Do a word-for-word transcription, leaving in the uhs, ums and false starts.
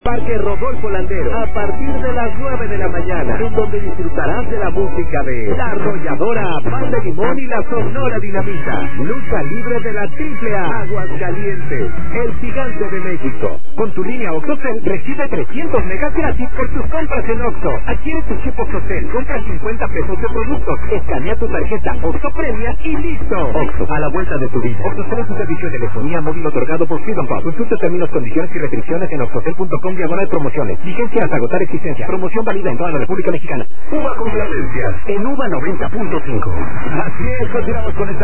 Parque Rodolfo Landero, a partir de las nueve de la mañana, en donde disfrutarás de la música de La Arrolladora, Pan de Limón y la Sonora Dinamita. Lucha libre de la Triple A, Aguascalientes, el gigante de México. Con tu línea OXXOCEL, recibe trescientos megas gratis por tus compras en Oxxo. Adquiere tu chip OXXOCEL, compra cincuenta pesos de productos, escanea tu tarjeta Oxxo Premia y listo. Oxxo, a la vuelta de tu vida. OXXOCEL es un servicio de telefonía móvil otorgado por Freedom Pub. Consulta términos, condiciones y restricciones en oxxocel punto com diagonal promociones. Vigencia hasta agotar existencia. Promoción válida en toda la República Mexicana. Uva Complacencias en Uva noventa punto cinco. Así es, continuamos con esta